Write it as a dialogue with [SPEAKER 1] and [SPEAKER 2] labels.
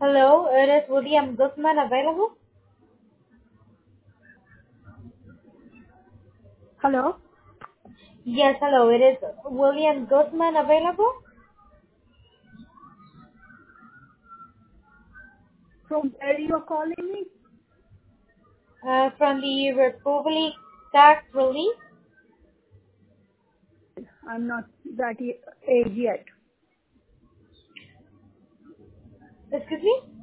[SPEAKER 1] Hello, it is William Guzman available?
[SPEAKER 2] Hello?
[SPEAKER 1] Yes, hello, it is William Guzman available?
[SPEAKER 2] From where you're calling me?
[SPEAKER 1] From the Republic Tax Relief?
[SPEAKER 2] I'm not that age yet.
[SPEAKER 1] Excuse me?